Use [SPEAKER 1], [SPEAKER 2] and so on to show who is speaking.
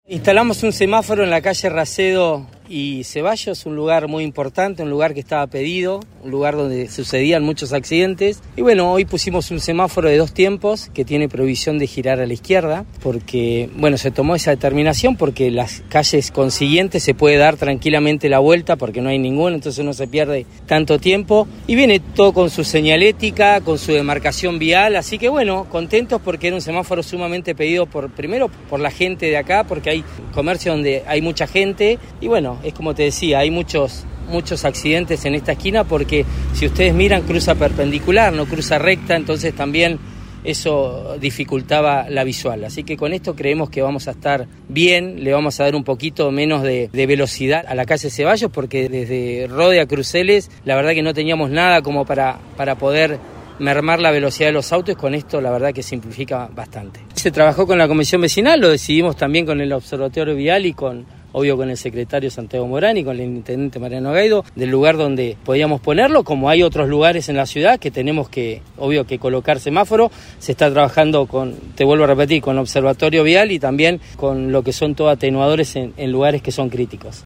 [SPEAKER 1] Instalamos un semáforo en la calle Racedo y Ceballos, un lugar muy importante, un lugar que estaba pedido, un lugar donde sucedían muchos accidentes. Y bueno, hoy pusimos un semáforo de 2 tiempos que tiene prohibición de girar a la izquierda, porque bueno, se tomó esa determinación porque las calles consiguientes se puede dar tranquilamente la vuelta porque no hay ninguna, entonces no se pierde tanto tiempo. Y viene todo con su señalética, con su demarcación vial, así que bueno, contentos porque era un semáforo sumamente pedido primero por la gente de acá, porque hay comercio donde hay mucha gente y bueno, es como te decía, hay muchos accidentes en esta esquina porque si ustedes miran cruza perpendicular, no cruza recta, entonces también eso dificultaba la visual. Así que con esto creemos que vamos a estar bien, le vamos a dar un poquito menos de velocidad a la calle Ceballos porque desde Rode a Cruceles la verdad que no teníamos nada como para poder mermar la velocidad de los autos. Con esto la verdad que simplifica bastante. Se trabajó con la comisión vecinal, lo decidimos también con el observatorio vial y obvio con el secretario Santiago Morán y con el intendente Mariano Gaido, del lugar donde podíamos ponerlo, como hay otros lugares en la ciudad que tenemos que, obvio, que colocar semáforo. Se está trabajando te vuelvo a repetir, con observatorio vial y también con lo que son todos atenuadores en lugares que son críticos.